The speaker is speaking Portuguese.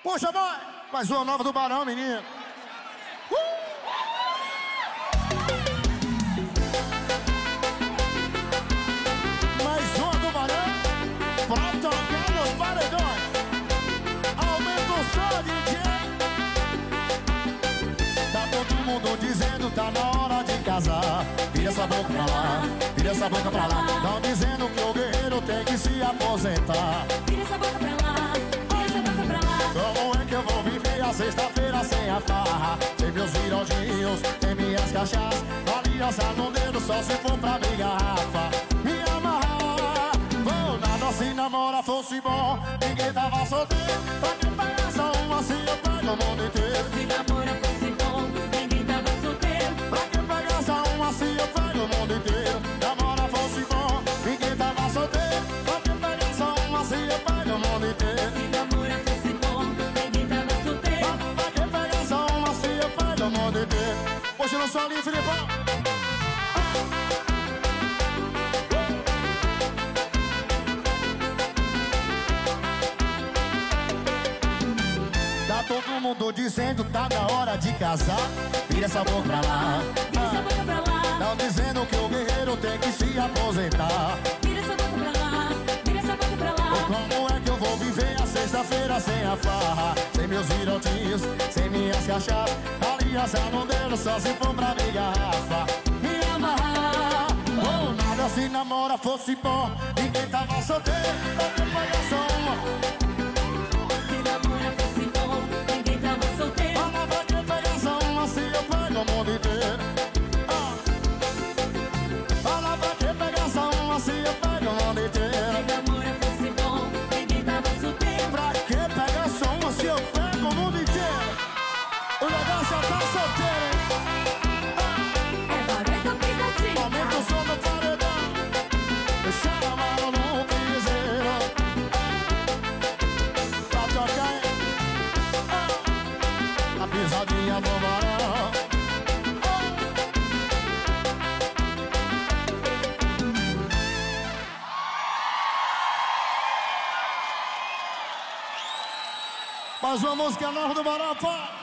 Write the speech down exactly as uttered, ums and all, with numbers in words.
Puxa, boy! Mais uma nova do Barão, menino. Uh! Mais uma do Barão pra tocar nos paredões. Aumenta o som, D J. Tá todo mundo dizendo tá na hora de casar. Vira essa boca pra lá, vira essa boca pra lá. Tão dizendo que o guerreiro tem que se aposentar. Vira essa boca pra lá, vira essa boca pra lá. Como é que eu vou viver a sexta-feira sem a farra? Sem meus virodinhos, sem minhas cachaças, aliança no dedo só se for pra abrir garrafa. Me amarrar, vou nada se namora fosse bom. Ninguém tava solteiro, pra que pagar só uma se eu pego o mundo inteiro? Se namora fosse bom, ninguém tava solteiro. Pra que pagar só uma se eu pego o mundo inteiro? Namora fosse bom, ninguém tava solteiro. Pra que pagar só uma se eu pego o mundo inteiro? Se namora fosse bom, ninguém tava solteiro. Pra que pegar só uma se eu pego o mundo inteiro? Hoje não sou ali, Filipão. Tá todo mundo dizendo tá na hora de casar. Vira essa boca pra lá. Vira essa boca pra lá, Tão dizendo que o guerreiro tem que se aposentar. vira essa boca pra lá, vira essa boca pra lá. Como é que eu vou viver a sexta-feira sem a farra? Sem meus virotinhos, sem minhas cachaças, aliança no dedo só se for pra minha garrafa. Me amarrar, ou nada se namora fosse bom. Ninguém tava solteiro, pra que pagar só uma? Se namora fosse bom, ninguém tava solteiro. Fala pra que pegar só uma se eu pego o mundo inteiro? Ah. Fala pra que pegar só uma se eu pego o mundo inteiro? Se namora fosse bom, ninguém tava solteiro. Pra que pegar só uma se eu pego o mundo inteiro? O negócio já tá solteiro, hein? É barulho pensadinho. Aumenta o som do paredão. Deixa a mão no piseiro. Pra tocar, hein? A pisadinha do Barão. Mais uma música nova do Barão, pá.